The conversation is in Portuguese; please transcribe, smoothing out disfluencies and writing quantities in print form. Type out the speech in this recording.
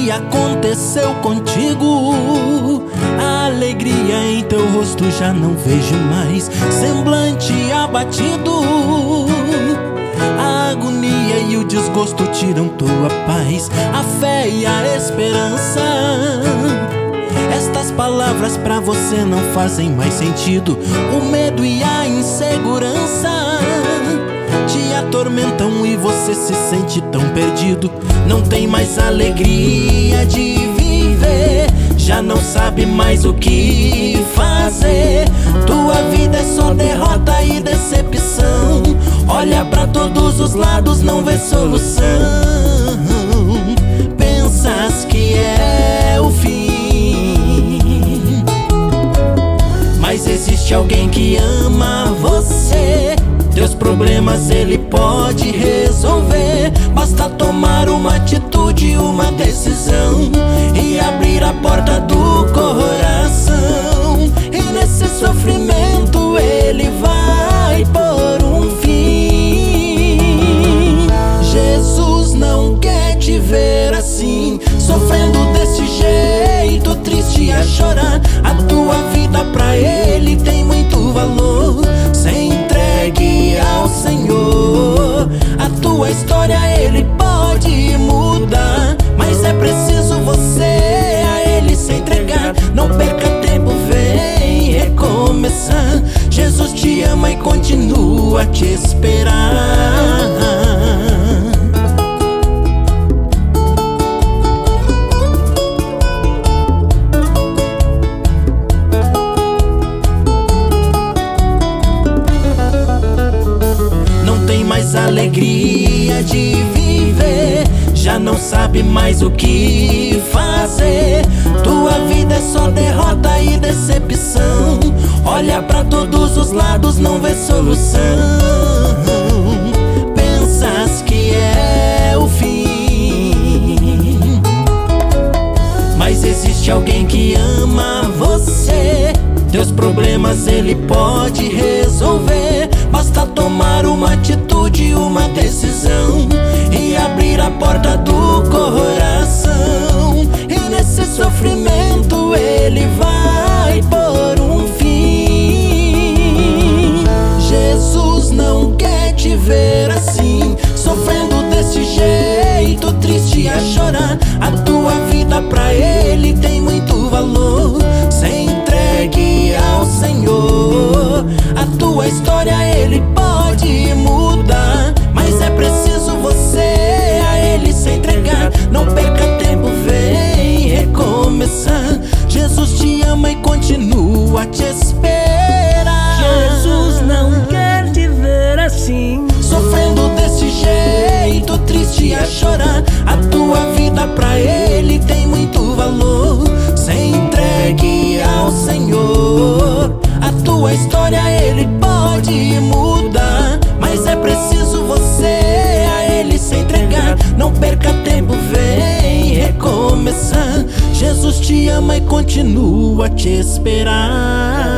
que aconteceu contigo? A alegria em teu rosto já não vejo mais, semblante abatido. A agonia e o desgosto tiram tua paz, a fé e a esperança. Estas palavras pra você não fazem mais sentido. O medo e a insegurança te atormentam e você se sente tão perdido. Não tem mais alegria de viver, já não sabe mais o que fazer. Tua vida é só derrota e decepção. Olha pra todos os lados, não vê solução. Pensas que é o fim, mas existe alguém que ama você. Teus problemas ele pode resolver. Basta tomar uma atitude, uma decisão e abrir a porta do coração. E nesse sofrimento ele vai pôr um fim. Jesus não quer te ver assim, sofrendo desse jeito, triste a chorar. A tua vida pra ele tem muito valor. Se entregue ao Senhor, a tua história ele pode mudar, mas é preciso você a ele se entregar. Não perca tempo, vem recomeçar. Jesus te ama e continua a te esperar. Mais alegria de viver, já não sabe mais o que fazer. Tua vida é só derrota e decepção. Olha pra todos os lados, não vê solução. Pensas que é o fim, mas existe alguém que ama você. Teus problemas ele pode resolver. Basta tomar uma atitude, uma decisão e abrir a porta do coração. E nesse sofrimento ele vai pôr um fim. Jesus não quer te ver assim, sofrendo desse jeito, triste a chorar. A tua vida pra ele tem muito valor. Se entregue ao Senhor, a tua história ele pode mudar, mas é preciso você a ele se entregar. Não perca tempo, vem recomeçar. Jesus te ama e continua a te esperar. Jesus não quer te ver assim, sofrendo desse jeito, triste a chorar. A tua vida pra ele tem muito valor. Se entregue ao Senhor, a tua história ele pode mudar, mas é preciso você a ele se entregar. Não perca tempo, vem recomeçar. Jesus te ama e continua a te esperar.